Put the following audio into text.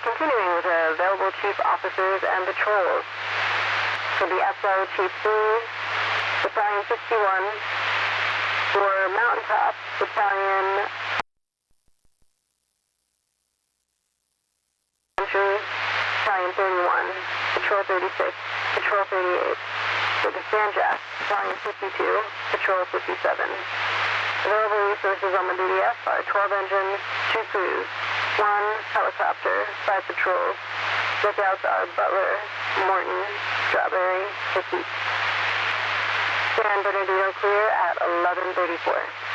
continuing with available chief officers and patrols. For the SO Chief 3, Battalion 61, for Mountaintop, Battalion Battalion 31, Patrol 36, Patrol 38. For the Sanjak, Battalion 52, Patrol 57. Available resources on the BDF are 12 engines, 2 crews, 1 helicopter, 5 patrols. Lookouts are Butler, Morton, Strawberry, Hickey. San Bernardino clear at 11:34.